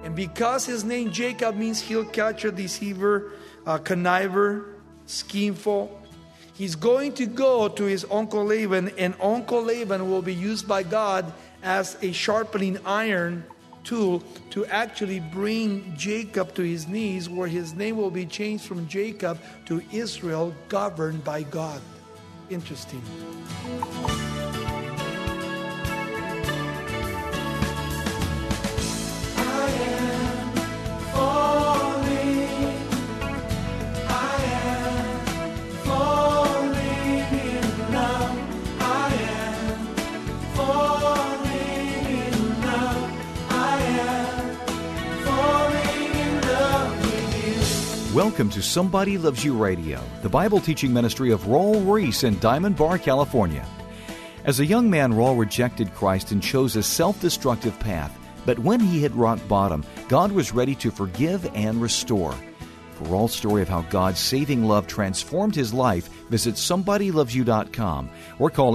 And because his name Jacob means heel catcher, deceiver, conniver, schemeful, he's going to go to his Uncle Laban, and Uncle Laban will be used by God as a sharpening iron tool to actually bring Jacob to his knees, where his name will be changed from Jacob to Israel, governed by God. Interesting. Welcome to Somebody Loves You Radio, the Bible teaching ministry of Raul Ries in Diamond Bar, California. As a young man, Raul rejected Christ and chose a self-destructive path. But when he hit rock bottom, God was ready to forgive and restore. For Raul's story of how God's saving love transformed his life, visit SomebodyLovesYou.com or call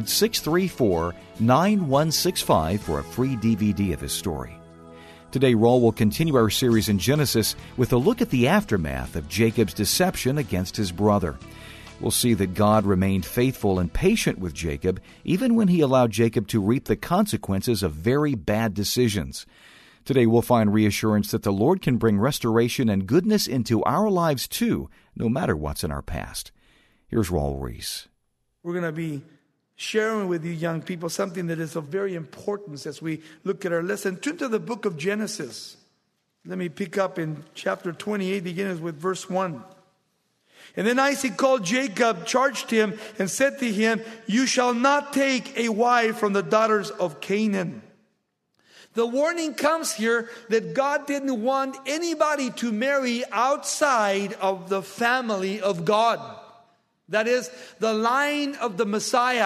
800-634-9165 for a free DVD of his story. Today, Raul will continue our series in Genesis with a look at the aftermath of Jacob's deception against his brother. We'll see that God remained faithful and patient with Jacob, even when he allowed Jacob to reap the consequences of very bad decisions. Today, we'll find reassurance that the Lord can bring restoration and goodness into our lives too, no matter what's in our past. Here's Raul Ries. We're going to be sharing with you young people something that is of very importance as we look at our lesson. Turn to the book of Genesis. Let me pick up in chapter 28, beginning with verse 1. And then Isaac called Jacob, charged him, and said to him, "You shall not take a wife from the daughters of Canaan." The warning comes here that God didn't want anybody to marry outside of the family of God. That is, the line of the Messiah.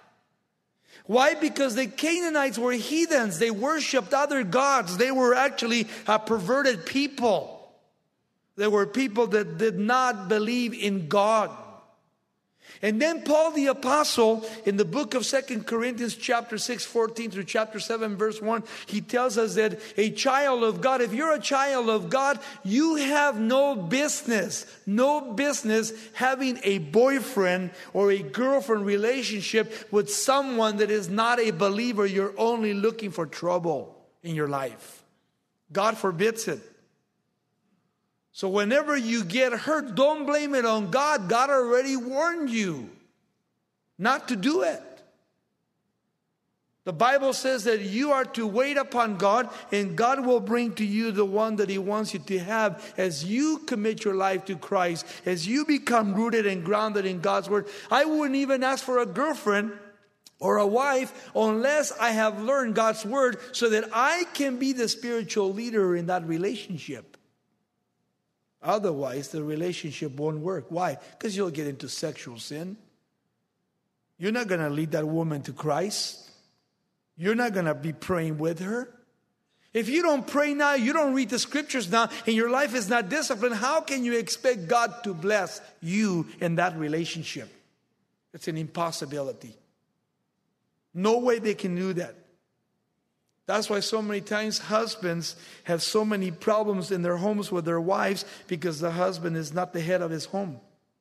Why? Because the Canaanites were heathens. They worshipped other gods. They were actually a perverted people. They were people that did not believe in God. And then Paul the Apostle, in the book of 2 Corinthians chapter 6, 14 through chapter 7, verse 1, he tells us that a child of God, if you're a child of God, you have no business having a boyfriend or a girlfriend relationship with someone that is not a believer. You're only looking for trouble in your life. God forbids it. So whenever you get hurt, don't blame it on God. God already warned you not to do it. The Bible says that you are to wait upon God, and God will bring to you the one that He wants you to have as you commit your life to Christ, as you become rooted and grounded in God's Word. I wouldn't even ask for a girlfriend or a wife unless I have learned God's Word so that I can be the spiritual leader in that relationship. Otherwise, the relationship won't work. Why? Because you'll get into sexual sin. You're not going to lead that woman to Christ. You're not going to be praying with her. If you don't pray now, you don't read the scriptures now, and your life is not disciplined, how can you expect God to bless you in that relationship? It's an impossibility. No way they can do that. That's why so many times husbands have so many problems in their homes with their wives, because the husband is not the head of his home.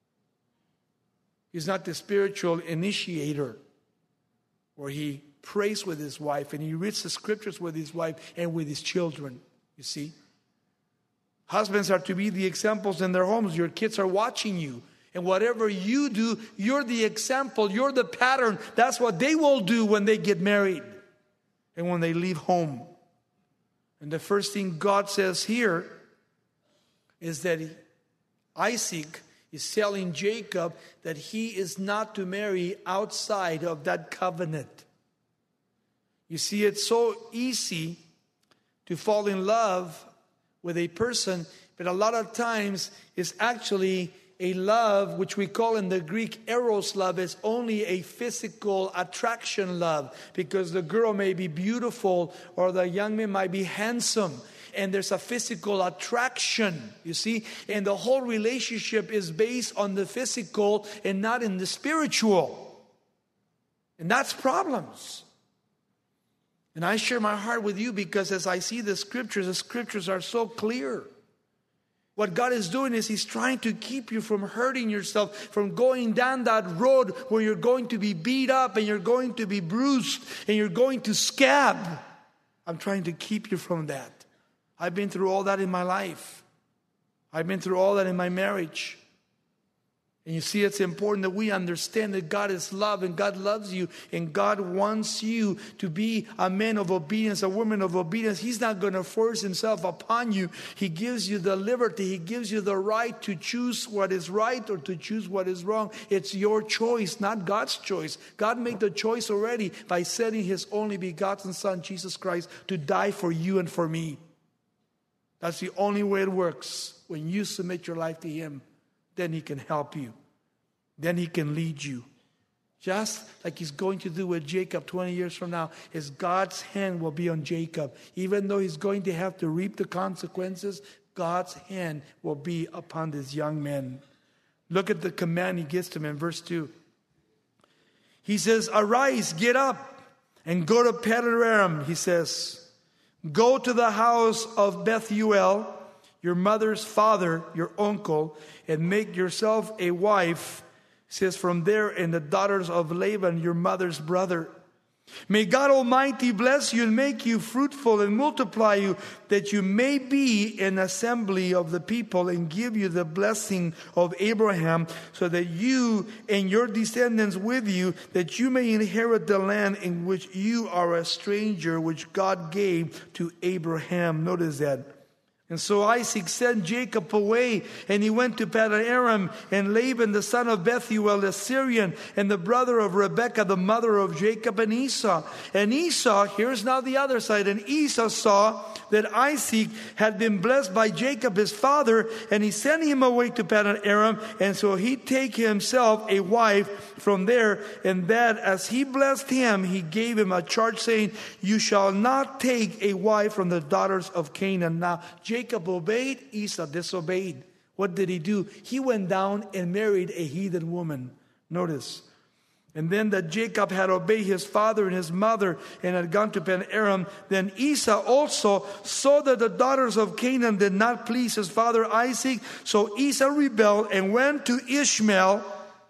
He's not the spiritual initiator where he prays with his wife and he reads the scriptures with his wife and with his children, you see. Husbands are to be the examples in their homes. Your kids are watching you. And whatever you do, you're the example, you're the pattern. That's what they will do when they get married. And when they leave home. And the first thing God says here is that Isaac is telling Jacob that he is not to marry outside of that covenant. You see, it's so easy to fall in love with a person, but a lot of times it's actually a love, which we call in the Greek eros love, is only a physical attraction love, because the girl may be beautiful or the young man might be handsome, and there's a physical attraction, you see, and the whole relationship is based on the physical and not in the spiritual. And that's problems. And I share my heart with you because as I see the scriptures are so clear. What God is doing is He's trying to keep you from hurting yourself, from going down that road where you're going to be beat up and you're going to be bruised and you're going to scab. I'm trying to keep you from that. I've been through all that in my life. I've been through all that in my marriage. And you see, it's important that we understand that God is love and God loves you and God wants you to be a man of obedience, a woman of obedience. He's not going to force Himself upon you. He gives you the liberty. He gives you the right to choose what is right or to choose what is wrong. It's your choice, not God's choice. God made the choice already by sending His only begotten Son, Jesus Christ, to die for you and for me. That's the only way it works. When you submit your life to Him, then He can help you. Then He can lead you. Just like He's going to do with Jacob 20 years from now, is God's hand will be on Jacob. Even though he's going to have to reap the consequences, God's hand will be upon this young man. Look at the command He gives to him in verse 2. He says, "Arise, get up, and go to Paddan-aram," he says. "Go to the house of Bethuel, your mother's father, your uncle, and make yourself a wife," says, "from there, and the daughters of Laban, your mother's brother. May God Almighty bless you and make you fruitful and multiply you, that you may be an assembly of the people, and give you the blessing of Abraham, so that you and your descendants with you, that you may inherit the land in which you are a stranger, which God gave to Abraham." Notice that. And so Isaac sent Jacob away, and he went to Paddan-aram, and Laban, the son of Bethuel, the Syrian, and the brother of Rebekah, the mother of Jacob, and Esau. And Esau, here's now the other side, and Esau saw that Isaac had been blessed by Jacob his father, and he sent him away to Paddan-aram, and so he take himself a wife from there, and that as he blessed him, he gave him a charge, saying, "You shall not take a wife from the daughters of Canaan." Now, Jacob obeyed, Esau disobeyed. What did he do? He went down and married a heathen woman. Notice. And then that Jacob had obeyed his father and his mother and had gone to Paddan-aram, then Esau also saw that the daughters of Canaan did not please his father Isaac. So Esau rebelled and went to Ishmael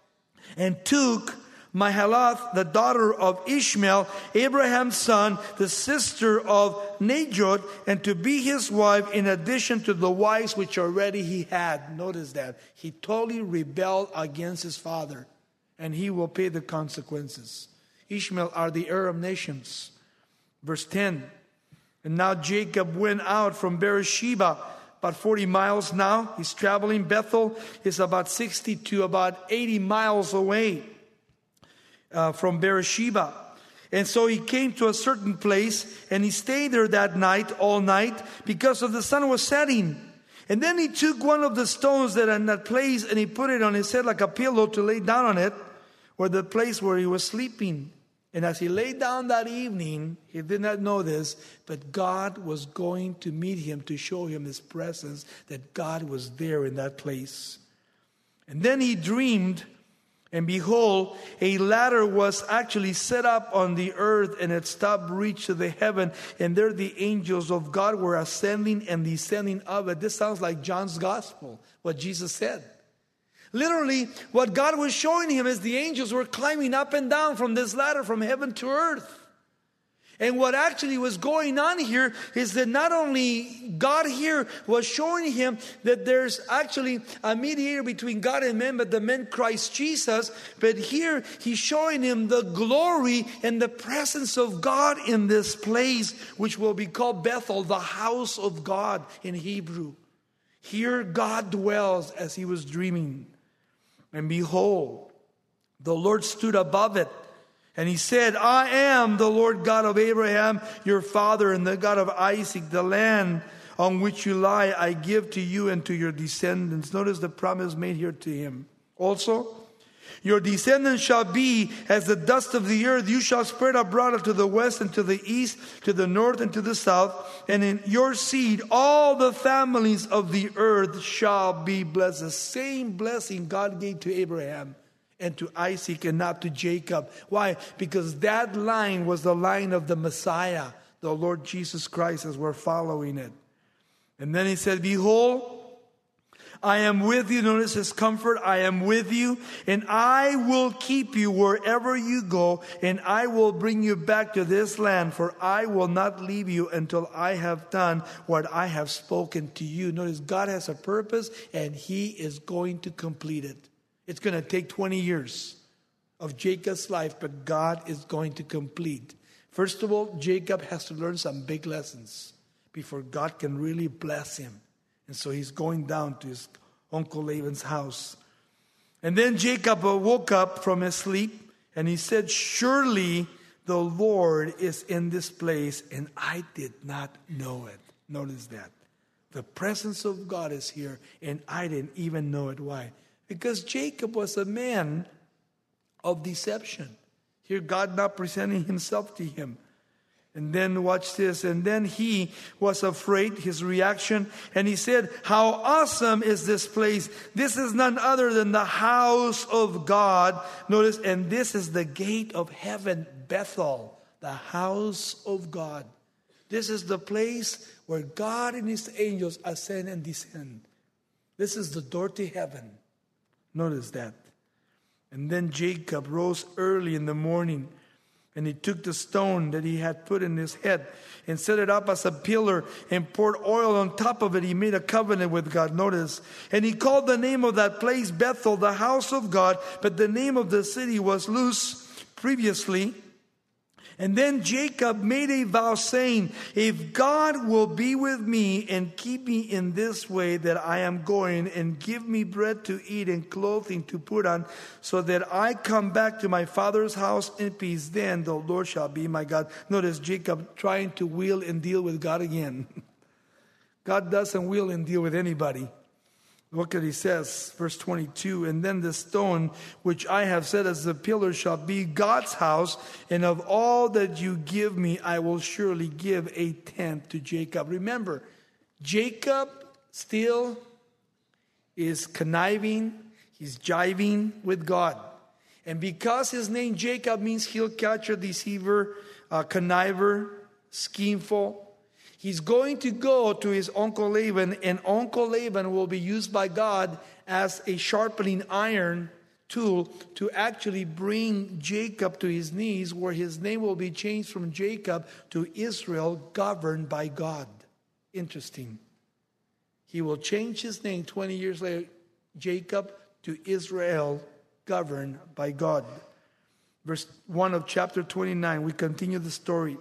and took Mahalath, the daughter of Ishmael, Abraham's son, the sister of Najot, and to be his wife in addition to the wives which already he had. Notice that. He totally rebelled against his father, and he will pay the consequences. Ishmael are the Arab nations. Verse 10. And now Jacob went out from Beersheba, about 40 miles now. He's traveling. Bethel is about 60 to about 80 miles away from Beersheba. And so he came to a certain place, and he stayed there that night, all night, because of the sun was setting. And then he took one of the stones that in that place, and he put it on his head like a pillow to lay down on it, or the place where he was sleeping. And as he lay down that evening, he did not know this, but God was going to meet him to show him His presence, that God was there in that place. And then he dreamed, and behold, a ladder was actually set up on the earth, and it stopped reach to the heaven. And there the angels of God were ascending and descending of it. This sounds like John's gospel, what Jesus said. Literally, what God was showing him is the angels were climbing up and down from this ladder from heaven to earth. And what actually was going on here is that not only God here was showing him that there's actually a mediator between God and man, but the man Christ Jesus, but here he's showing him the glory and the presence of God in this place, which will be called Bethel, the house of God in Hebrew. Here God dwells as he was dreaming. And behold, the Lord stood above it. And he said, "I am the Lord God of Abraham, your father, and the God of Isaac. The land on which you lie, I give to you and to your descendants." Notice the promise made here to him. Also, your descendants shall be as the dust of the earth. You shall spread abroad to the west and to the east, to the north and to the south. And in your seed, all the families of the earth shall be blessed. The same blessing God gave to Abraham and to Isaac and not to Jacob. Why? Because that line was the line of the Messiah, the Lord Jesus Christ, as we're following it. And then he said, behold, I am with you. Notice his comfort. I am with you, and I will keep you wherever you go, and I will bring you back to this land, for I will not leave you until I have done what I have spoken to you. Notice God has a purpose, and he is going to complete it. It's going to take 20 years of Jacob's life, but God is going to complete. First of all, Jacob has to learn some big lessons before God can really bless him. And so he's going down to his uncle Laban's house. And then Jacob woke up from his sleep, and he said, surely the Lord is in this place, and I did not know it. Notice that. The presence of God is here, and I didn't even know it. Why? Because Jacob was a man of deception. Here God not presenting himself to him. And then watch this. And then he was afraid, his reaction. And he said, how awesome is this place? This is none other than the house of God. Notice, and this is the gate of heaven, Bethel, the house of God. This is the place where God and his angels ascend and descend. This is the door to heaven. Notice that. And then Jacob rose early in the morning, and he took the stone that he had put in his head and set it up as a pillar and poured oil on top of it. He made a covenant with God. Notice. And he called the name of that place Bethel, the house of God. But the name of the city was Luz previously. And then Jacob made a vow saying, if God will be with me and keep me in this way that I am going, and give me bread to eat and clothing to put on, so that I come back to my father's house in peace, then the Lord shall be my God. Notice Jacob trying to wheel and deal with God again. God doesn't wheel and deal with anybody. Look what he says, verse 22. And then the stone which I have set as the pillar shall be God's house, and of all that you give me, I will surely give a tenth to Jacob. Remember, Jacob still is conniving, he's jiving with God. And because his name Jacob means heel catcher, deceiver, conniver, schemeful, he's going to go to his Uncle Laban, and Uncle Laban will be used by God as a sharpening iron tool to actually bring Jacob to his knees, where his name will be changed from Jacob to Israel, governed by God. Interesting. He will change his name 20 years later, Jacob, to Israel, governed by God. Verse 1 of chapter 29, we continue the story.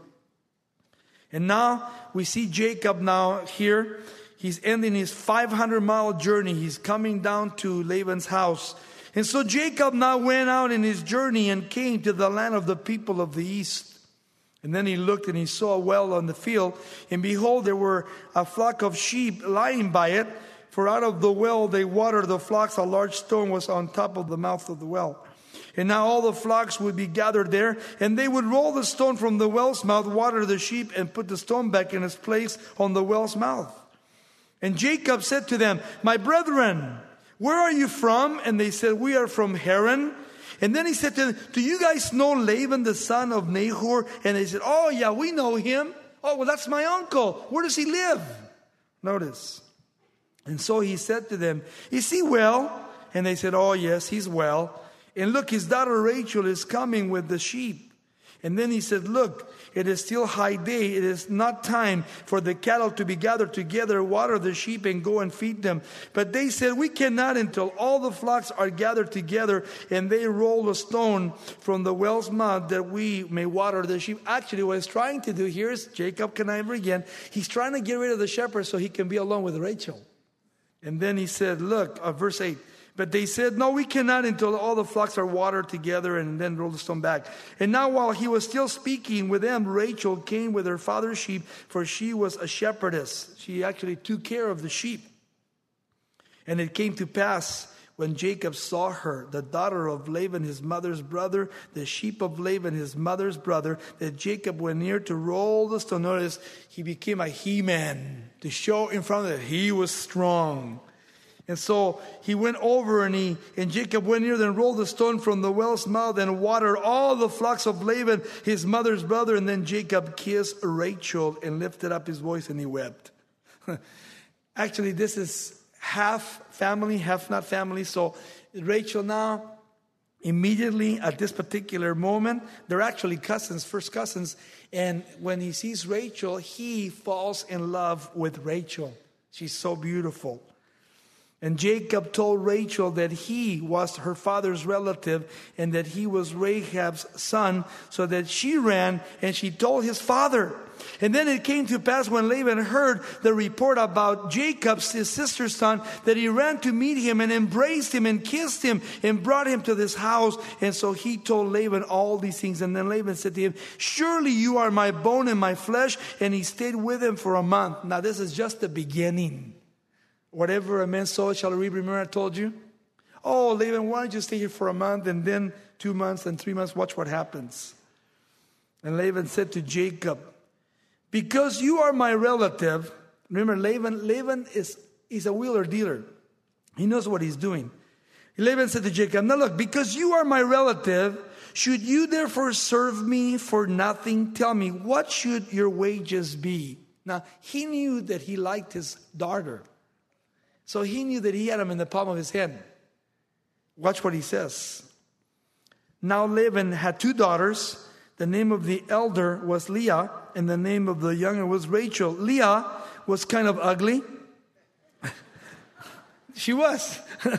And now we see Jacob now here. He's ending his 500-mile journey. He's coming down to Laban's house. And so Jacob now went out in his journey and came to the land of the people of the east. And then he looked and he saw a well on the field. And behold, there were a flock of sheep lying by it. For out of the well they watered the flocks. A large stone was on top of the mouth of the well. And now all the flocks would be gathered there, and they would roll the stone from the well's mouth, water the sheep, and put the stone back in its place on the well's mouth. And Jacob said to them, my brethren, where are you from? And they said, we are from Haran. And then he said to them, do you guys know Laban, the son of Nahor? And they said, oh yeah, we know him. Oh, well, that's my uncle. Where does he live? Notice. And so he said to them, is he well? And they said, oh yes, he's well. And look, his daughter Rachel is coming with the sheep. And then he said, look, it is still high day. It is not time for the cattle to be gathered together. Water the sheep and go and feed them. But they said, we cannot until all the flocks are gathered together. And they roll a stone from the well's mouth that we may water the sheep. Actually, what he's trying to do here is Jacob conniver again. He's trying to get rid of the shepherd so he can be alone with Rachel. And then he said, look, verse 8. But they said, no, we cannot until all the flocks are watered together, and then roll the stone back. And now while he was still speaking with them, Rachel came with her father's sheep, for she was a shepherdess. She actually took care of the sheep. And it came to pass, when Jacob saw her, the daughter of Laban, his mother's brother, the sheep of Laban, his mother's brother, that Jacob went near to roll the stone. Notice, he became a he-man to show in front of it he was strong. And so he went over and Jacob went near and rolled the stone from the well's mouth and watered all the flocks of Laban, his mother's brother. And then Jacob kissed Rachel and lifted up his voice and he wept. Actually, this is half family, half not family. So Rachel now, immediately at this particular moment, they're actually cousins, first cousins. And when he sees Rachel, he falls in love with Rachel. She's so beautiful. And Jacob told Rachel that he was her father's relative and that he was Rahab's son, so that she ran and she told his father. And then it came to pass when Laban heard the report about Jacob, his sister's son, that he ran to meet him and embraced him and kissed him and brought him to this house. And so he told Laban all these things. And then Laban said to him, "Surely you are my bone and my flesh." And he stayed with him for a month. Now this is just the beginning. Whatever a man sows shall reap. Remember I told you? Oh, Laban, why don't you stay here for a month and then 2 months and 3 months? Watch what happens. And Laban said to Jacob, "Because you are my relative." Remember, Laban is a wheeler dealer. He knows what he's doing. Laban said to Jacob, "Now look, because you are my relative, should you therefore serve me for nothing? Tell me, what should your wages be?" Now, he knew that he liked his daughter. So he knew that he had him in the palm of his hand. Watch what he says. Now Laban had 2 daughters. The name of the elder was Leah, and the name of the younger was Rachel. Leah was kind of ugly. She was.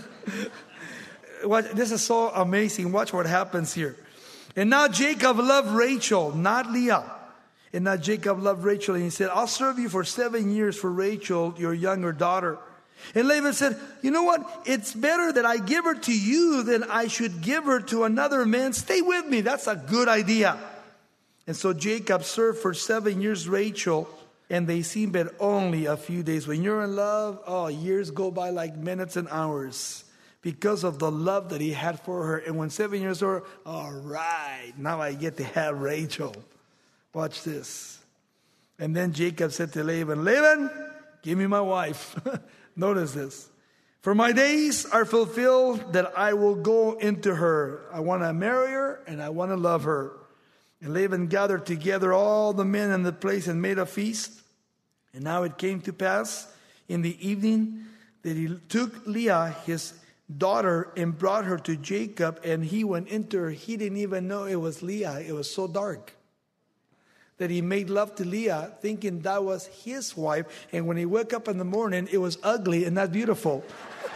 This is so amazing. Watch what happens here. And now Jacob loved Rachel, not Leah. And now Jacob loved Rachel, and he said, "I'll serve you for 7 years for Rachel, your younger daughter." And Laban said, "You know what? It's better that I give her to you than I should give her to another man. Stay with me." That's a good idea. And so Jacob served for 7 years Rachel, and they seemed but only a few days. When you're in love, years go by like minutes and hours because of the love that he had for her. And when 7 years were, all right, now I get to have Rachel. Watch this. And then Jacob said to Laban, "Laban, give me my wife." Notice this. "For my days are fulfilled that I will go into her. I want to marry her and I want to love her." And Laban gathered together all the men in the place and made a feast. And now it came to pass in the evening that he took Leah, his daughter, and brought her to Jacob. And he went into her. He didn't even know it was Leah. It was so dark that he made love to Leah, thinking that was his wife. And when he woke up in the morning, it was ugly and not beautiful.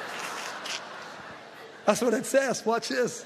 That's what it says. Watch this.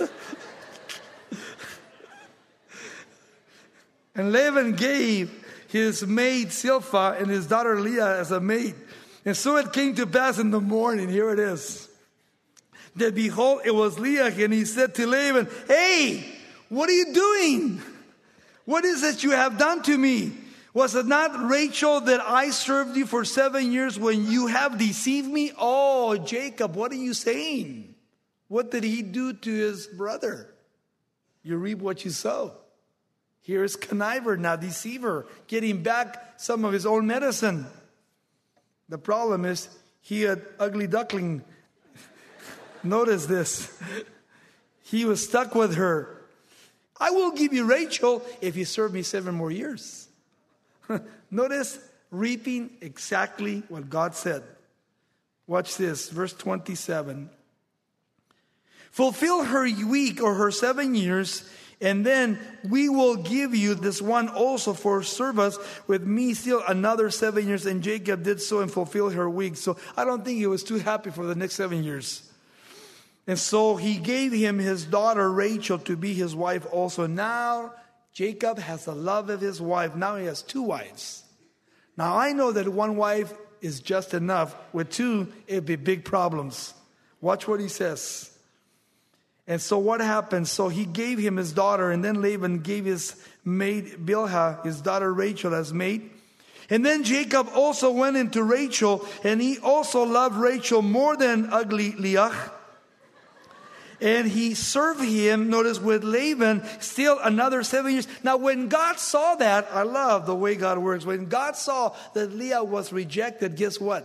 And Laban gave his maid Zilpah and his daughter Leah as a maid. And so it came to pass in the morning, here it is, that behold, it was Leah. And he said to Laban, "Hey, what are you doing? What is it you have done to me? Was it not Rachel that I served you for 7 years when you have deceived me?" Oh, Jacob, what are you saying? What did he do to his brother? You reap what you sow. Here's conniver, now deceiver, getting back some of his own medicine. The problem is he had ugly duckling. Notice this. He was stuck with her. "I will give you Rachel if you serve me 7 more years." Notice reaping exactly what God said. Watch this, verse 27. "Fulfill her week or her 7 years, and then we will give you this one also for service with me still another 7 years." And Jacob did so and fulfilled her week. So I don't think he was too happy for the next 7 years. And so he gave him his daughter Rachel to be his wife also. Now Jacob has the love of his wife. Now he has 2 wives. Now I know that 1 wife is just enough. With 2, it'd be big problems. Watch what he says. And so what happened? So he gave him his daughter, and then Laban gave his maid Bilhah, his daughter Rachel, as maid. And then Jacob also went into Rachel, and he also loved Rachel more than ugly Leah. And he served him, notice, with Laban still another 7 years. Now when God saw that, I love the way God works. When God saw that Leah was rejected, guess what?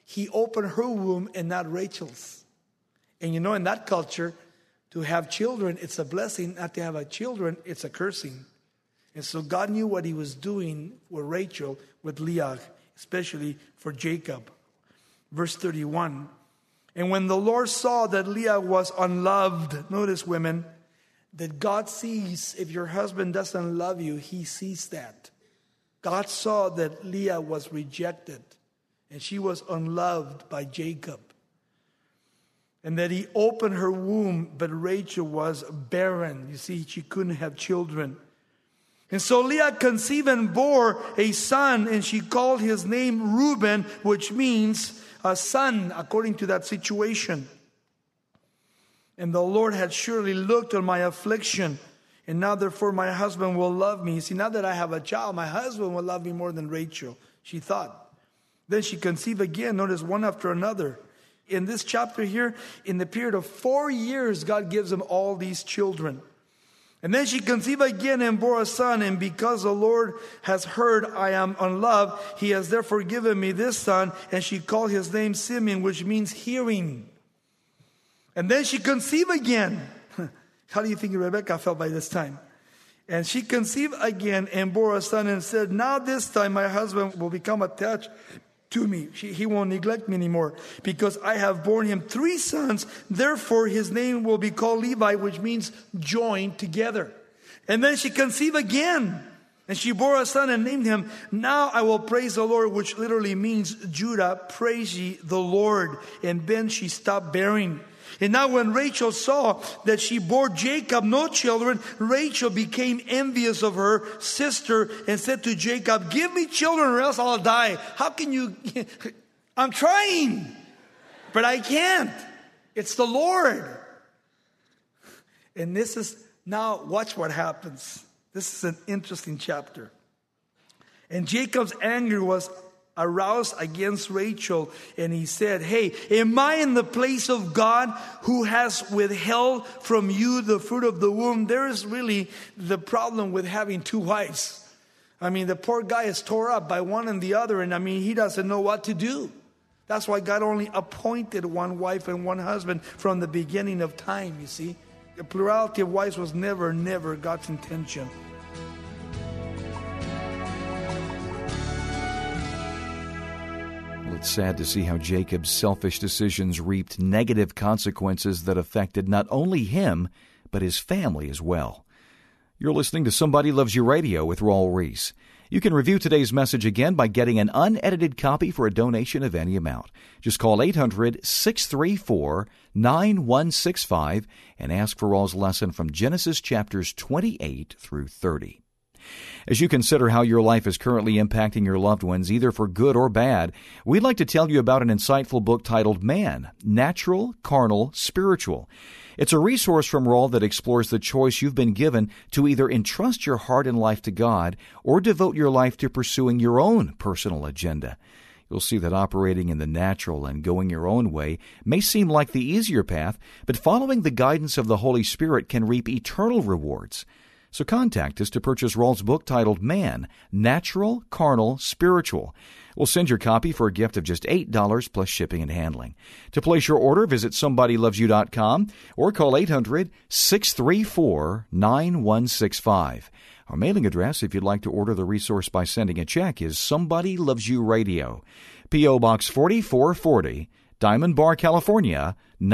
he opened her womb and not Rachel's. And you know, in that culture, to have children, it's a blessing. Not to have a children, it's a cursing. And so God knew what he was doing with Rachel, with Leah, especially for Jacob. Verse 31. And when the Lord saw that Leah was unloved, notice women, that God sees if your husband doesn't love you, he sees that. God saw that Leah was rejected and she was unloved by Jacob. And that he opened her womb, but Rachel was barren. You see, she couldn't have children. And so Leah conceived and bore a son, and she called his name Reuben, which means a son, according to that situation. And the Lord had surely looked on my affliction, and now therefore my husband will love me. You see, now that I have a child, my husband will love me more than Rachel, she thought. Then she conceived again, notice one after another. In this chapter here, in the period of 4 years, God gives them all these children. And then she conceived again and bore a son, and because the Lord has heard I am unloved, he has therefore given me this son, and she called his name Simeon, which means hearing. And then she conceived again. How do you think Rebecca felt by this time? And she conceived again and bore a son and said, now this time my husband will become attached to me. He won't neglect me anymore because I have borne him 3 sons. Therefore his name will be called Levi, which means joined together. And then she conceived again and she bore a son and named him, now I will praise the Lord, which literally means Judah, praise ye the Lord. And then she stopped bearing. And now when Rachel saw that she bore Jacob no children, Rachel became envious of her sister and said to Jacob, give me children or else I'll die. How can you? I'm trying, but I can't. It's the Lord. And this is, now watch what happens. This is an interesting chapter. And Jacob's anger was aroused against Rachel, and he said, hey, am I in the place of God who has withheld from you the fruit of the womb? There is really the problem with having 2 wives. I mean, the poor guy is tore up by one and the other, and I mean, he doesn't know what to do. That's why God only appointed 1 wife and 1 husband from the beginning of time, you see. The plurality of wives was never God's intention. It's sad to see how Jacob's selfish decisions reaped negative consequences that affected not only him, but his family as well. You're listening to Somebody Loves You Radio with Raul Ries. You can review today's message again by getting an unedited copy for a donation of any amount. Just call 800-634-9165 and ask for Raul's lesson from Genesis chapters 28 through 30. As you consider how your life is currently impacting your loved ones, either for good or bad, we'd like to tell you about an insightful book titled Man, Natural, Carnal, Spiritual. It's a resource from Raul that explores the choice you've been given to either entrust your heart and life to God or devote your life to pursuing your own personal agenda. You'll see that operating in the natural and going your own way may seem like the easier path, but following the guidance of the Holy Spirit can reap eternal rewards. So contact us to purchase Raul's book titled Man, Natural, Carnal, Spiritual. We'll send your copy for a gift of just $8 plus shipping and handling. To place your order, visit SomebodyLovesYou.com or call 800-634-9165. Our mailing address, if you'd like to order the resource by sending a check, is Somebody Loves You Radio, P.O. Box 4440, Diamond Bar, California,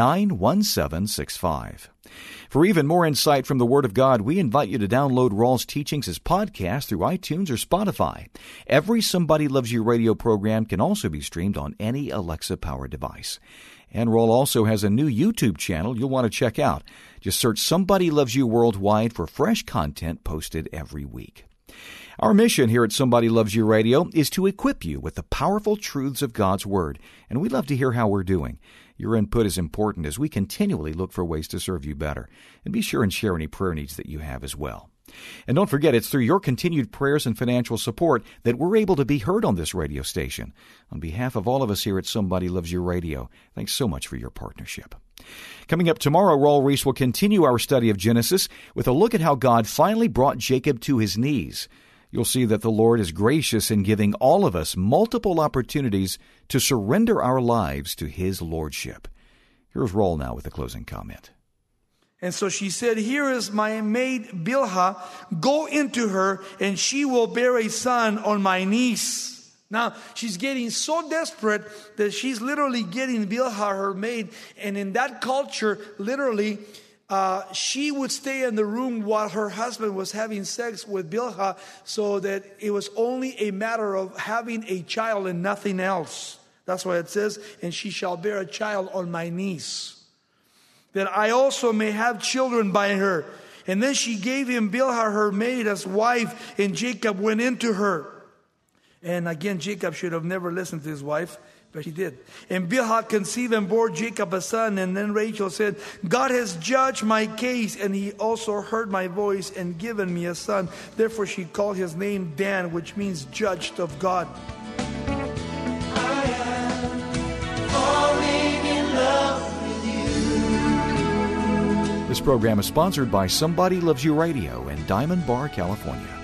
91765. For even more insight from the Word of God, we invite you to download Raul's teachings as podcasts through iTunes or Spotify. Every Somebody Loves You radio program can also be streamed on any Alexa-powered device. And Raul also has a new YouTube channel you'll want to check out. Just search Somebody Loves You Worldwide for fresh content posted every week. Our mission here at Somebody Loves You Radio is to equip you with the powerful truths of God's Word, and we'd love to hear how we're doing. Your input is important as we continually look for ways to serve you better. And be sure and share any prayer needs that you have as well. And don't forget, it's through your continued prayers and financial support that we're able to be heard on this radio station. On behalf of all of us here at Somebody Loves You Radio, thanks so much for your partnership. Coming up tomorrow, Raul Ries will continue our study of Genesis with a look at how God finally brought Jacob to his knees. You'll see that the Lord is gracious in giving all of us multiple opportunities to surrender our lives to His Lordship. Here's Raul now with the closing comment. And so she said, "Here is my maid Bilhah. Go into her, and she will bear a son on my niece." Now, she's getting so desperate that she's literally getting Bilhah, her maid. And in that culture, literally, she would stay in the room while her husband was having sex with Bilhah, so that it was only a matter of having a child and nothing else. That's why it says, "And she shall bear a child on my niece, that I also may have children by her." And then she gave him Bilhah, her maid, as wife, and Jacob went into her. And again, Jacob should have never listened to his wife, but he did. And Bilhah conceived and bore Jacob a son. And then Rachel said, "God has judged my case, and He also heard my voice and given me a son." Therefore she called his name Dan, which means judged of God. I am falling in love with you. This program is sponsored by Somebody Loves You Radio in Diamond Bar, California.